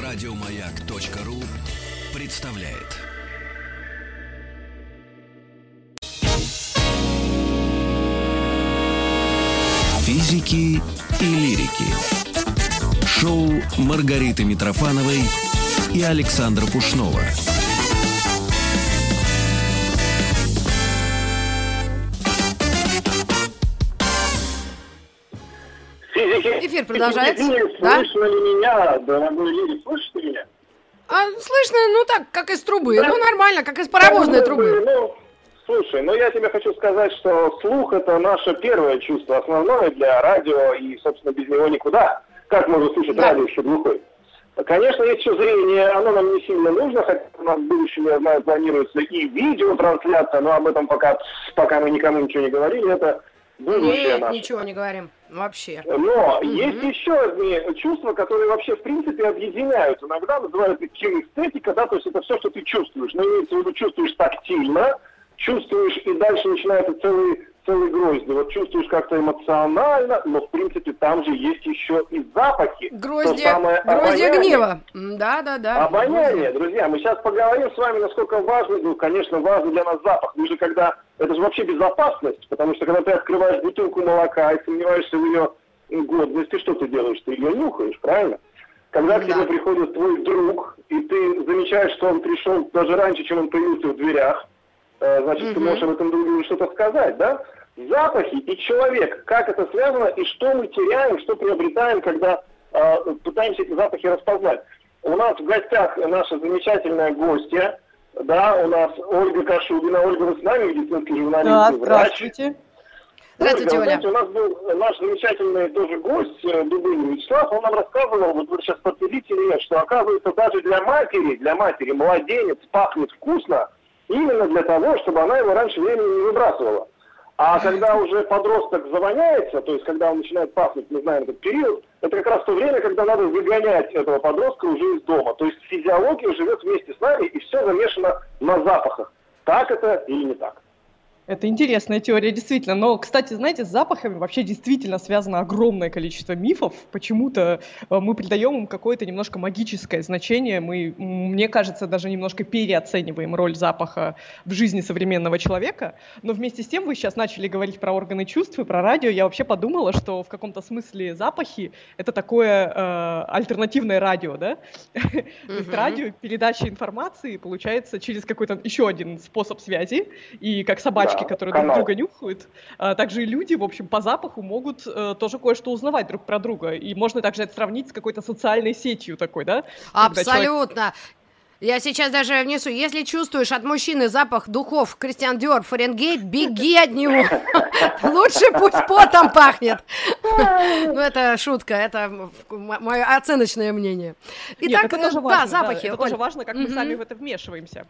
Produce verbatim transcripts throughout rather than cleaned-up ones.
Радиомаяк.ру представляет. Физики и лирики. Шоу Маргариты Митрофановой и Александра Пушнова. Эфир продолжается. Слышно Да? ли меня, дорогой Лири, слышите меня? А, слышно, ну так, как из трубы. Ну, нормально, как из паровозной Ну, трубы. Ну, слушай, ну я тебе хочу сказать, что слух — это наше первое чувство, основное для радио, и, собственно, без него никуда. Как можно слушать Да. радио еще глухой? Конечно, есть еще зрение, оно нам не сильно нужно, хотя у нас в будущем, я знаю, планируется и видеотрансляция, но об этом пока, пока мы никому ничего не говорили, это будущее Нет, наше. ничего не говорим. Вообще. Но Мгм. есть еще одни чувства, которые вообще в принципе объединяют. Иногда называют их кинестетика, да, то есть это все, что ты чувствуешь. Но имеется в виду, чувствуешь тактильно, чувствуешь, и дальше начинается целый, целый грозди. Вот чувствуешь как-то эмоционально, но в принципе там же есть еще и запахи. То Гроздья, самое гроздья обоняние. гнева. Да, да, да. Обоняние, друзья, мы сейчас поговорим с вами, насколько важно, ну, конечно, важно для нас запах. Мы же когда, это же вообще безопасность, потому что когда ты открываешь бутылку молока и сомневаешься в ее годности, что ты делаешь? Ты ее нюхаешь, правильно? Когда к Да. тебе приходит твой друг, и ты замечаешь, что он пришел даже раньше, чем он появился в дверях, э, значит, ты Мгм. можешь об этом другу что-то сказать, да? Запахи и человек, как это связано, и что мы теряем, что приобретаем, когда э, пытаемся эти запахи распознать. У нас в гостях наша замечательная гостья, да, у нас Ольга Кашубина. Ольга, вы с нами, медицинский журналист, Да, и врач. здравствуйте. Здравствуйте, Ольга, вы Оля. знаете, у нас был наш замечательный тоже гость, э, Дубынин Вячеслав, он нам рассказывал, вот вы сейчас подтвердите или нет, что оказывается даже для матери, для матери младенец пахнет вкусно именно для того, чтобы она его раньше времени не выбрасывала. А когда уже подросток завоняется, то есть когда он начинает пахнуть, мы знаем этот период, это как раз то время, когда надо выгонять этого подростка уже из дома. То есть физиология живет вместе с нами, и все замешано на запахах. Так это или не так? Это интересная теория, действительно. Но, кстати, знаете, с запахами вообще действительно связано огромное количество мифов. Почему-то э, мы придаем им какое-то немножко магическое значение. Мы, м, мне кажется, даже немножко переоцениваем роль запаха в жизни современного человека. Но вместе с тем вы сейчас начали говорить про органы чувств и про радио. Я вообще подумала, что в каком-то смысле запахи — это такое э, альтернативное радио, да? То есть Мгм. радио, передача информации получается через какой-то еще один способ связи. И как собачки, Да, которые канал. друг друга нюхают, а также и люди, в общем, по запаху могут э, тоже кое-что узнавать друг про друга. И можно также это сравнить с какой-то социальной сетью такой, да? Когда человек- Абсолютно. Я сейчас даже внесу. Если чувствуешь от мужчины запах духов Кристиан Диор, Фаренгейт, беги от него. Лучше пусть потом пахнет. Ну, это шутка, это мое оценочное мнение. Нет, Итак, это тоже э, важно, да, запахи. это тоже Оль. важно, как мы Мгм. сами в это вмешиваемся.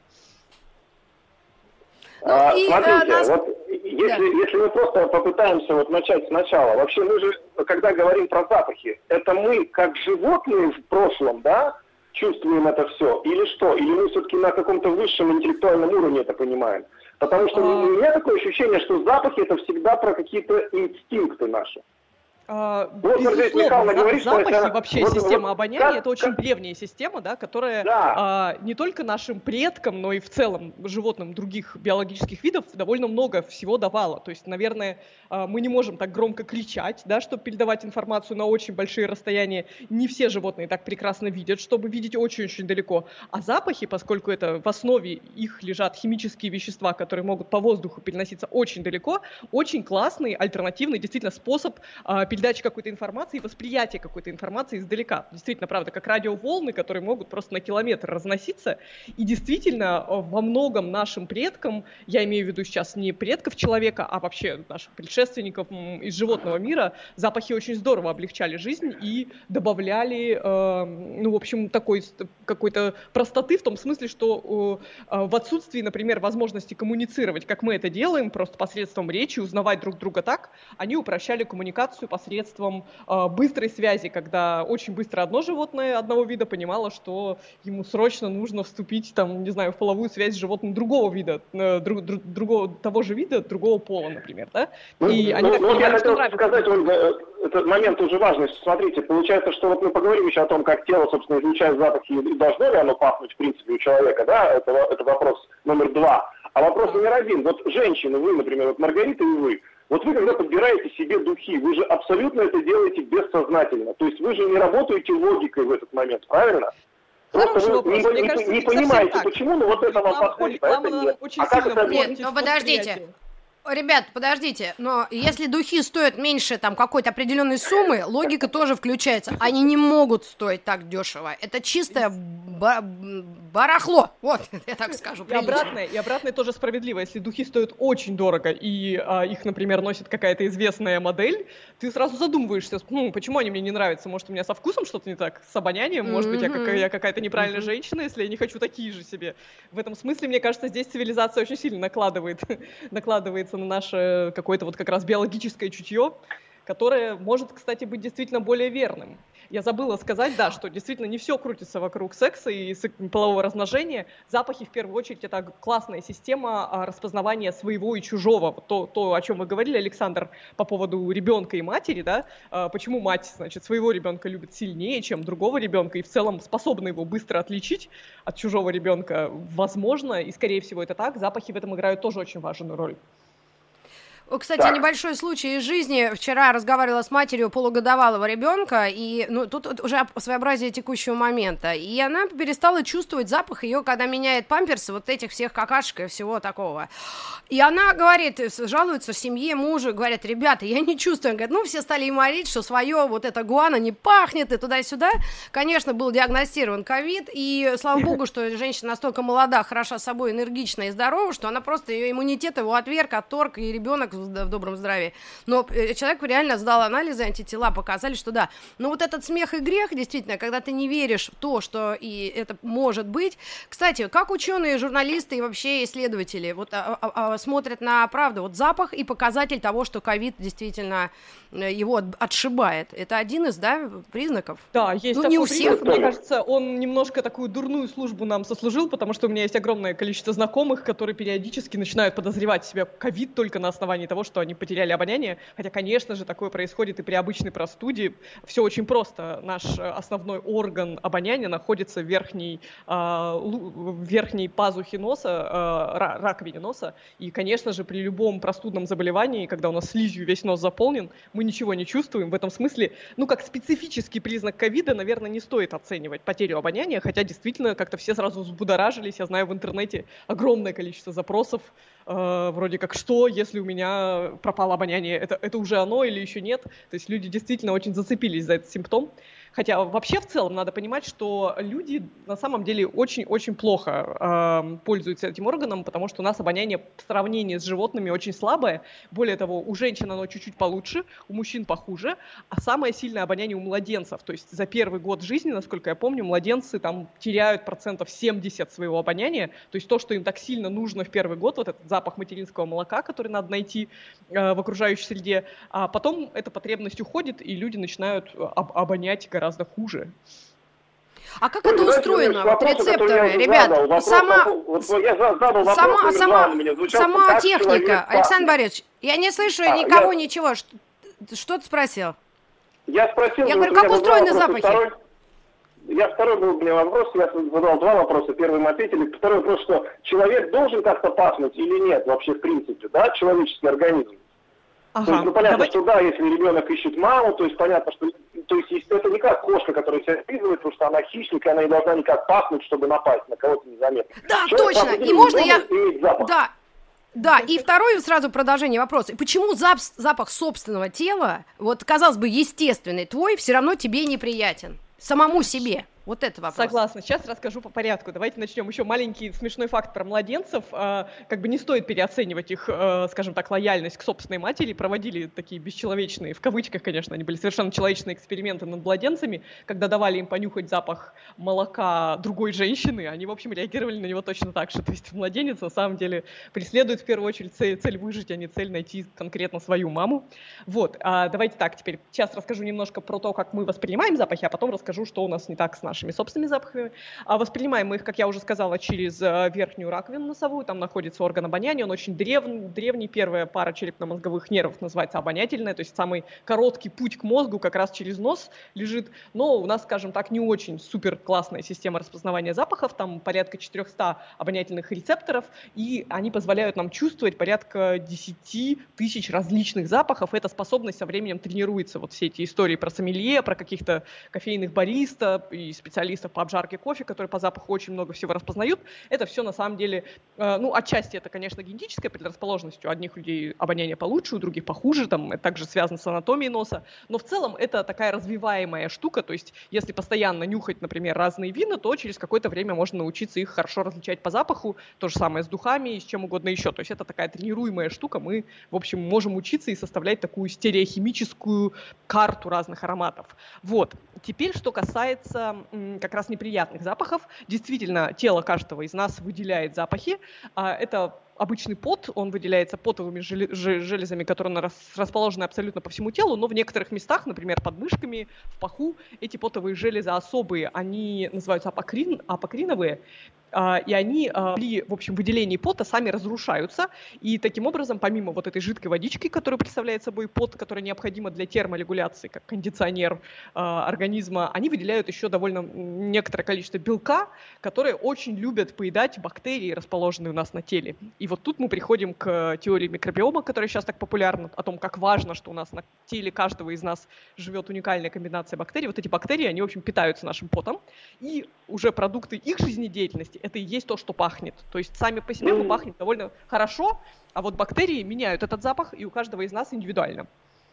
Ну, А, и, смотрите, э, нас- вот если, если мы просто попытаемся вот начать сначала, вообще мы же, когда говорим про запахи, это мы как животные в прошлом, да, чувствуем это все, или что? Или мы все-таки на каком-то высшем интеллектуальном уровне это понимаем? Потому что А. у меня такое ощущение, что запахи это всегда про какие-то инстинкты наши. А, Вот, Маргарита безусловно, Михайловна за- говорит, что запахи, это- вообще вот- система вот обоняния, как- это очень как- древняя система, да, которая Да. а, не только нашим предкам, но и в целом животным других биологических видов довольно много всего давала. То есть, наверное, а, мы не можем так громко кричать, да, чтобы передавать информацию на очень большие расстояния. Не все животные так прекрасно видят, чтобы видеть очень-очень далеко. А запахи, поскольку это в основе их лежат химические вещества, которые могут по воздуху переноситься очень далеко, очень классный альтернативный действительно способ а, передачи какой-то информации и восприятия какой-то информации издалека. Действительно, правда, как радиоволны, которые могут просто на километр разноситься. И действительно, э, во многом нашим предкам, я имею в виду сейчас не предков человека, а вообще наших предшественников м, из животного мира, запахи очень здорово облегчали жизнь и добавляли, э, ну, в общем, такой с- какой-то простоты в том смысле, что э, э, в отсутствии, например, возможности коммуницировать, как мы это делаем, просто посредством речи, узнавать друг друга так, они упрощали коммуникацию посредством э, быстрой связи, когда очень быстро одно животное одного вида понимало, что ему срочно нужно вступить, там, не знаю, в половую связь с животным другого вида, э, друг, друг- другого, того же вида, другого пола, например, да? Ну, И ну, они так ну, я понимали, что хотел нравится. сказать, Ольга, э, этот момент уже важный. Смотрите, получается, что вот мы поговорим еще о том, как тело, собственно, излучает запахи, и должно ли оно пахнуть, в принципе, у человека, да, это, это вопрос номер два. А вопрос номер один, вот женщины, вы, например, вот Маргарита и вы, вот вы, когда подбираете себе духи, вы же абсолютно это делаете бессознательно. То есть вы же не работаете логикой в этот момент, правильно? Просто вы не, не, кажется, не понимаете, почему, но вот это вам подходит, а это нет. А как это нет? Ну подождите. Ребят, подождите, но если духи стоят меньше там какой-то определенной суммы, логика тоже включается. Они не могут стоить так дешево. Это чистое ба- барахло. Вот, я так скажу. И обратное, и обратное тоже справедливо. Если духи стоят очень дорого, и а, их, например, носит какая-то известная модель, ты сразу задумываешься, ну, почему они мне не нравятся? Может, у меня со вкусом что-то не так, с обонянием? Может быть, я, какая- я какая-то неправильная mm-hmm. женщина, если я не хочу такие же себе. В этом смысле, мне кажется, здесь цивилизация очень сильно накладывает, накладывается на наше какое-то вот как раз биологическое чутье, которое может, кстати, быть действительно более верным. Я забыла сказать, да, что действительно не все крутится вокруг секса и полового размножения. Запахи, в первую очередь, это классная система распознавания своего и чужого. То, то о чем вы говорили, Александр, по поводу ребенка и матери, да, почему мать, значит, своего ребенка любит сильнее, чем другого ребенка, и в целом способна его быстро отличить от чужого ребенка. Возможно, и скорее всего это так, запахи в этом играют тоже очень важную роль. Кстати, так. Небольшой случай из жизни. Вчера разговаривала с матерью полугодовалого ребенка, и ну, тут уже своеобразие текущего момента. И она перестала чувствовать запах ее, когда меняет памперсы, вот этих всех какашек и всего такого. И она говорит, жалуется в семье мужу, говорят, ребята, я не чувствую. Она говорит, ну, все стали ей молить, что свое вот это гуана не пахнет, и туда-сюда. Конечно, был диагностирован ковид, и слава богу, что женщина настолько молода, хороша собой, энергична и здорова, что она просто, ее иммунитет его отверг, отторг, и ребенок в добром здравии. Но человек реально сдал анализы, антитела показали, что да. Но вот этот смех и грех, действительно, когда ты не веришь в то, что и это может быть. Кстати, как ученые, журналисты и вообще исследователи вот, а, а, смотрят на правду, вот запах и показатель того, что ковид действительно его отшибает. Это один из, да, признаков? Да, есть ну, такой не у всех. Признак, мне кажется, он немножко такую дурную службу нам сослужил, потому что у меня есть огромное количество знакомых, которые периодически начинают подозревать себя ковид только на основании того, что они потеряли обоняние, хотя, конечно же, такое происходит и при обычной простуде. Все очень просто. Наш основной орган обоняния находится в верхней, э, в верхней пазухе носа, э, раковине носа, и, конечно же, при любом простудном заболевании, когда у нас слизью весь нос заполнен, мы ничего не чувствуем. В этом смысле, ну, как специфический признак ковида, наверное, не стоит оценивать потерю обоняния, хотя действительно как-то все сразу взбудоражились. Я знаю в интернете огромное количество запросов, э, вроде как, что, если у меня пропало обоняние, это, это уже оно или еще нет. То есть люди действительно очень зацепились за этот симптом. Хотя вообще в целом надо понимать, что люди на самом деле очень-очень плохо э, пользуются этим органом, потому что у нас обоняние в сравнении с животными очень слабое. Более того, у женщин оно чуть-чуть получше, у мужчин похуже, а самое сильное обоняние у младенцев. То есть за первый год жизни, насколько я помню, младенцы там теряют процентов семьдесят своего обоняния. То есть то, что им так сильно нужно в первый год, вот этот запах материнского молока, который надо найти э, в окружающей среде, а потом эта потребность уходит, и люди начинают об- обонять гораздо гораздо хуже. А как это устроено? Вот рецепторы, ребят, сама, сама, сама, сама техника. Александр Борисович, я не слышу а, никого, я... ничего. Что, что ты спросил? Я спросил. Я говорю, как устроены запахи? Второй... Я второй был у меня вопрос, я задал два вопроса, первый мы ответили. Второй вопрос, что человек должен как-то пахнуть или нет вообще в принципе, да, человеческий организм? Ага. То есть, ну, понятно, Давай. что да, если ребенок ищет маму, то есть понятно, что то есть, это не как кошка, которая себя слизывает, потому что она хищник, и она не должна никак пахнуть, чтобы напасть на кого-то незаметно. Да, человек точно, и можно я... Да, да, и второе сразу продолжение вопроса. Почему зап- запах собственного тела, вот, казалось бы, естественный твой, все равно тебе неприятен? Самому себе? Вот это вопрос. Согласна. Сейчас расскажу по порядку. Давайте начнем. Еще маленький смешной факт про младенцев. Как бы не стоит переоценивать их, скажем так, лояльность к собственной матери. Проводили такие бесчеловечные, в кавычках, конечно, они были совершенно человечные эксперименты над младенцами, когда давали им понюхать запах молока другой женщины. Они, в общем, реагировали на него точно так же. То есть младенец, на самом деле, преследует в первую очередь цель, цель выжить, а не цель найти конкретно свою маму. Вот. А давайте так, теперь сейчас расскажу немножко про то, как мы воспринимаем запахи, а потом расскажу, что у нас не так с нашей нашими собственными запахами. А воспринимаем мы их, как я уже сказала, через верхнюю раковину носовую, там находится орган обоняния, он очень древний, древний, первая пара черепно-мозговых нервов называется обонятельная, то есть самый короткий путь к мозгу как раз через нос лежит, но у нас, скажем так, не очень супер классная система распознавания запахов, там порядка четыреста обонятельных рецепторов, и они позволяют нам чувствовать порядка десять тысяч различных запахов. Эта способность со временем тренируется. Вот все эти истории про сомелье, про каких-то кофейных бариста и специалистов по обжарке кофе, которые по запаху очень много всего распознают, это все на самом деле, э, ну, отчасти это, конечно, генетическая предрасположенность. У одних людей обоняние получше, у других похуже, там, это также связано с анатомией носа, но в целом это такая развиваемая штука, то есть если постоянно нюхать, например, разные вина, то через какое-то время можно научиться их хорошо различать по запаху, то же самое с духами и с чем угодно еще, то есть это такая тренируемая штука, мы, в общем, можем учиться и составлять такую стереохимическую карту разных ароматов. Вот. Теперь, что касается м, как раз неприятных запахов, действительно, тело каждого из нас выделяет запахи, а, это обычный пот, он выделяется потовыми железами, которые расположены абсолютно по всему телу, но в некоторых местах, например, под мышками, в паху, эти потовые железы особые, они называются апокрин, апокриновые, и они при, в общем, выделении пота сами разрушаются, и таким образом, помимо вот этой жидкой водички, которая представляет собой пот, которая необходима для терморегуляции, как кондиционер организма, они выделяют еще довольно некоторое количество белка, которые очень любят поедать бактерии, расположенные у нас на теле. И вот тут мы приходим к теории микробиома, которая сейчас так популярна, о том, как важно, что у нас на теле каждого из нас живет уникальная комбинация бактерий. Вот эти бактерии, они, в общем, питаются нашим потом, и уже продукты их жизнедеятельности — это и есть то, что пахнет. То есть сами по себе мы пахнем довольно хорошо, а вот бактерии меняют этот запах, и у каждого из нас индивидуально.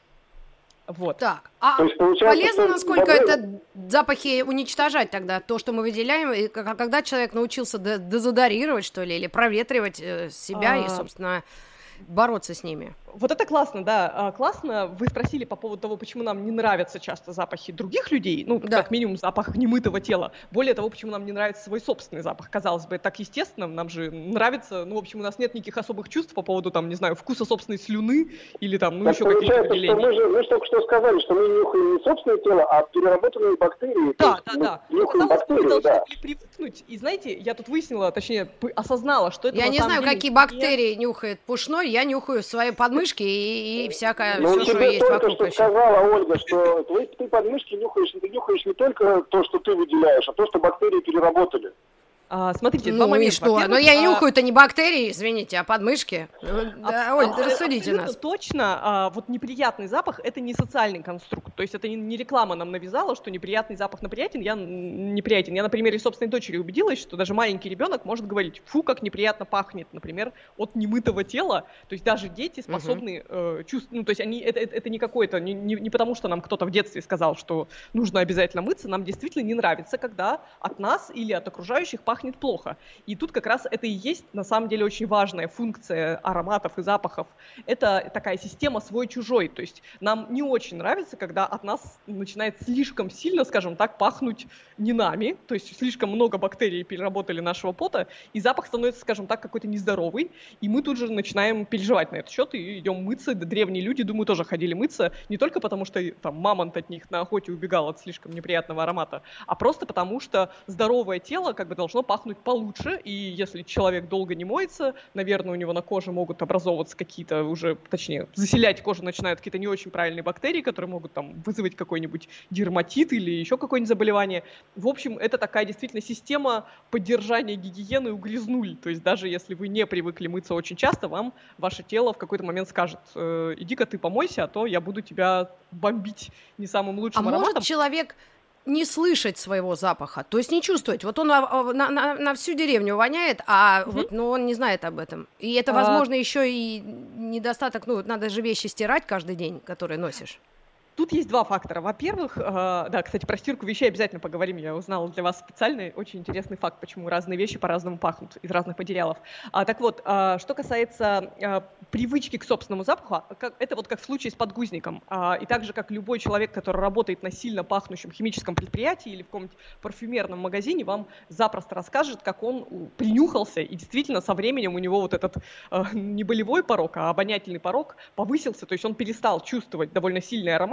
Вот. Так, а полезно, насколько это запахи уничтожать тогда, то, что мы выделяем, и когда человек научился дезодорировать, что ли, или проветривать себя а... и, собственно, бороться с ними? Вот это классно, да, классно. Вы спросили по поводу того, почему нам не нравятся часто запахи других людей, ну, да. Как минимум запах немытого тела. Более того, почему нам не нравится свой собственный запах. Казалось бы, это так естественно, нам же нравится, ну, в общем, у нас нет никаких особых чувств по поводу, там, не знаю, вкуса собственной слюны или там, ну, так еще каких-то выделений. Мы же, мы же только что сказали, что мы нюхаем не собственное тело, а переработанные бактерии. Да, да, да. Ну, казалось, бактерии, мы должны да. привыкнуть. И знаете, я тут выяснила, точнее, осознала, что это Я на не самом знаю, деле... какие бактерии нюхает Пушной, я нюхаю свои подмышки и, и всякое, ну, все, что есть вокруг. Что сказала Ольга, что ты, ты подмышки нюхаешь, ты нюхаешь не только то, что ты выделяешь, а то, что бактерии переработали. А, смотрите, ну два момента. И что? Но я а... нюхаю-то не бактерии, извините, а подмышки. Да, а, Оль, а, рассудите нас. Точно, а, вот неприятный запах — это не социальный конструкт. То есть это не, не реклама нам навязала, что неприятный запах неприятен. Я неприятен. Я на примере собственной дочери убедилась, что даже маленький ребенок может говорить: фу, как неприятно пахнет, например, от немытого тела. То есть даже дети способны uh-huh. э, чувствовать, ну то есть они, это, это, это не какое-то, не, не, не потому что нам кто-то в детстве сказал, что нужно обязательно мыться, нам действительно не нравится, когда от нас или от окружающих пахнет плохо. И тут как раз это и есть, на самом деле, очень важная функция ароматов и запахов. Это такая система свой-чужой. То есть нам не очень нравится, когда от нас начинает слишком сильно, скажем так, пахнуть не нами. То есть слишком много бактерий переработали нашего пота, и запах становится, скажем так, какой-то нездоровый. И мы тут же начинаем переживать на этот счет и идем мыться. Да, древние люди, думаю, тоже ходили мыться. Не только потому, что там мамонт от них на охоте убегал от слишком неприятного аромата, а просто потому, что здоровое тело как бы должно пахнуть получше, и если человек долго не моется, наверное, у него на коже могут образовываться какие-то уже, точнее, заселять кожу начинают какие-то не очень правильные бактерии, которые могут там вызвать какой-нибудь дерматит или еще какое-нибудь заболевание. В общем, это такая действительно система поддержания гигиены угрязнули. То есть даже если вы не привыкли мыться очень часто, вам ваше тело в какой-то момент скажет: э, иди-ка ты помойся, а то я буду тебя бомбить не самым лучшим а ароматом. Может человек не слышать своего запаха, то есть не чувствовать. Вот он на, на, на всю деревню воняет, а mm-hmm. вот, ну, он не знает об этом. И это, возможно, а... еще и недостаток, ну, надо же вещи стирать каждый день, которые носишь. Тут есть два фактора. Во-первых, э, да, кстати, про стирку вещей обязательно поговорим. Я узнала для вас специальный, очень интересный факт, почему разные вещи по-разному пахнут из разных материалов. А, так вот, э, что касается э, привычки к собственному запаху, как, это вот как в случае с подгузником. А, и так же, как любой человек, который работает на сильно пахнущем химическом предприятии или в каком-нибудь парфюмерном магазине, вам запросто расскажет, как он принюхался, и действительно со временем у него вот этот э, не болевой порог, а обонятельный порог повысился, то есть он перестал чувствовать довольно сильный аромат,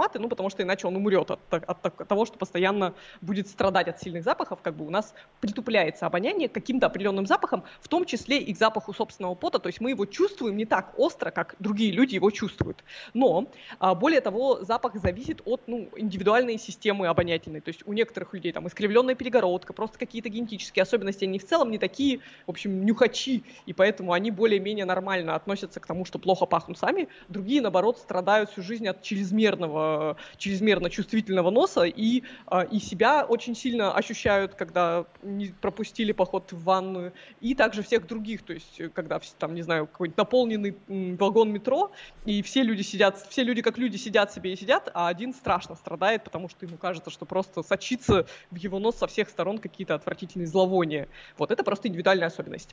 ароматы, ну, потому что иначе он умрет от, от, от того, что постоянно будет страдать от сильных запахов, как бы у нас притупляется обоняние каким-то определенным запахом, в том числе и к запаху собственного пота, то есть мы его чувствуем не так остро, как другие люди его чувствуют. Но, более того, запах зависит от, ну, индивидуальной системы обонятельной, то есть у некоторых людей там искривленная перегородка, просто какие-то генетические особенности, они в целом не такие, в общем, нюхачи, и поэтому они более-менее нормально относятся к тому, что плохо пахнут сами, другие, наоборот, страдают всю жизнь от чрезмерного, чрезмерно чувствительного носа и, и себя очень сильно ощущают, когда не пропустили поход в ванную, и также всех других, то есть когда, там, не знаю, какой-нибудь наполненный вагон метро, и все люди сидят, все люди как люди сидят себе и сидят, а один страшно страдает, потому что ему кажется, что просто сочится в его нос со всех сторон какие-то отвратительные зловония. Вот это просто индивидуальная особенность.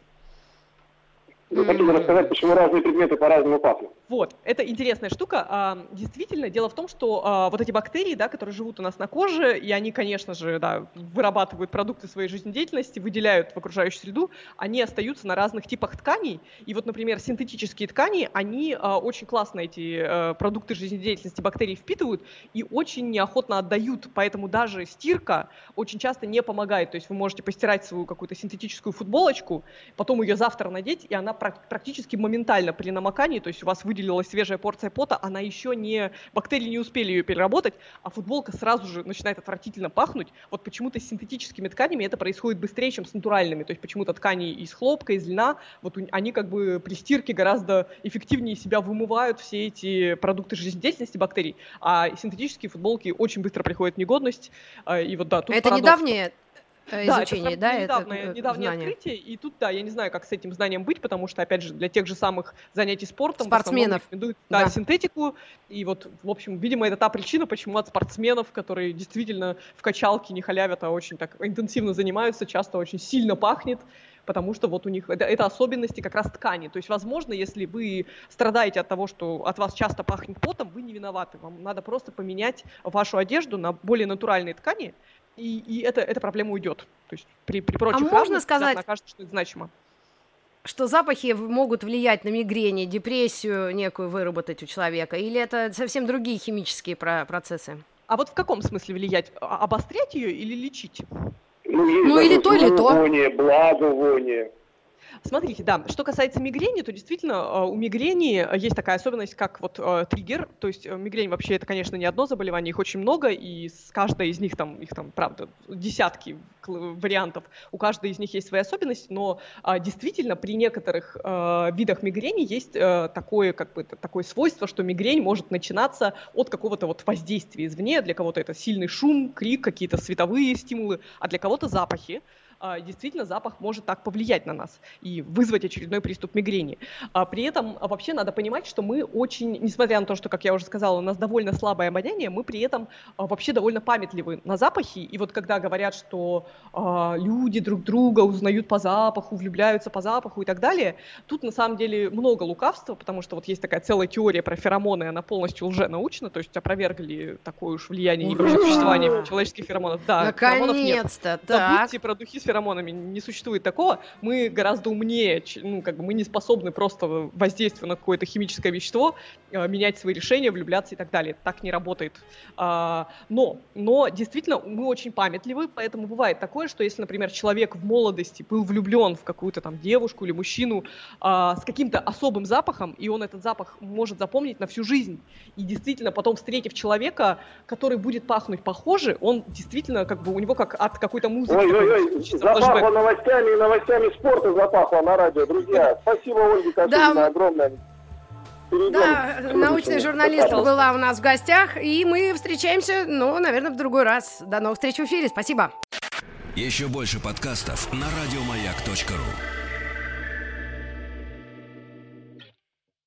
Вы хотите рассказать, почему разные предметы по-разному пахнут? Вот, это интересная штука. Действительно, дело в том, что вот эти бактерии, да, которые живут у нас на коже, и они, конечно же, да, вырабатывают продукты своей жизнедеятельности, выделяют в окружающую среду, они остаются на разных типах тканей. И вот, например, синтетические ткани, они очень классно эти продукты жизнедеятельности бактерий впитывают и очень неохотно отдают, поэтому даже стирка очень часто не помогает. То есть вы можете постирать свою какую-то синтетическую футболочку, потом ее завтра надеть, и она практически моментально при намокании, то есть у вас выделилась свежая порция пота, она еще не, бактерии не успели ее переработать, а футболка сразу же начинает отвратительно пахнуть. Вот почему-то с синтетическими тканями это происходит быстрее, чем с натуральными, то есть почему-то ткани из хлопка, из льна, вот они как бы при стирке гораздо эффективнее себя вымывают все эти продукты жизнедеятельности бактерий, а синтетические футболки очень быстро приходят в негодность, и вот да, тут это парадокс. Недавнее изучение, да, да, недавнее, это недавнее знание. открытие, и тут, да, я не знаю, как с этим знанием быть, потому что, опять же, для тех же самых занятий спортом спортсменов рекомендуют да, да. синтетику, и вот, в общем, видимо, это та причина, почему от спортсменов, которые действительно в качалке не халявят, а очень так интенсивно занимаются, часто очень сильно пахнет, потому что вот у них это, это особенности как раз ткани. То есть, возможно, если вы страдаете от того, что от вас часто пахнет потом, вы не виноваты, вам надо просто поменять вашу одежду на более натуральные ткани, И, и это, эта проблема уйдет. То есть при, при прочих а можно сказать, окажется, что это значимо. Что запахи могут влиять на мигрень, депрессию некую выработать у человека? Или это совсем другие химические про- процессы? А вот в каком смысле влиять? Обострять ее или лечить? Ну, есть, ну или то, или то. Благовоние, благовоние. Смотрите, да, что касается мигрени, то действительно у мигрени есть такая особенность, как вот э, триггер, то есть мигрень вообще это, конечно, не одно заболевание, их очень много, и с каждой из них там, их там, правда, десятки вариантов, у каждой из них есть свои особенности, но э, действительно при некоторых э, видах мигрени есть э, такое, как бы, такое свойство, что мигрень может начинаться от какого-то вот воздействия извне, для кого-то это сильный шум, крик, какие-то световые стимулы, а для кого-то запахи. Действительно, запах может так повлиять на нас и вызвать очередной приступ мигрени. При этом вообще надо понимать, что мы очень, несмотря на то, что, как я уже сказала, у нас довольно слабое обоняние, мы при этом вообще довольно памятливы на запахи. И вот когда говорят, что люди друг друга узнают по запаху, влюбляются по запаху и так далее, тут на самом деле много лукавства, потому что вот есть такая целая теория про феромоны, она полностью лженаучна, то есть опровергли такое уж влияние и вообще существование человеческих феромонов. Да, наконец-то, так. Забудьте про духи с феромонами, не существует такого. Мы гораздо умнее, ну, как бы мы не способны просто воздействуя на какое-то химическое вещество э, менять свои решения, влюбляться и так далее. Так не работает. А, но, но действительно мы очень памятливы, поэтому бывает такое, что если, например, человек в молодости был влюблен в какую-то там девушку или мужчину а, с каким-то особым запахом, и он этот запах может запомнить на всю жизнь, и действительно потом, встретив человека, который будет пахнуть похоже, он действительно, как бы у него как от какой-то музыки. Ой-ой-ой, запахло новостями и новостями спорта запахло на радио. Друзья, спасибо, Ольге Каширина, да. огромное. Перейдем да, научный журналист была у нас в гостях, и мы встречаемся, ну, наверное, в другой раз. До новых встреч в эфире, спасибо. Еще больше подкастов на радиомаяк точка ру.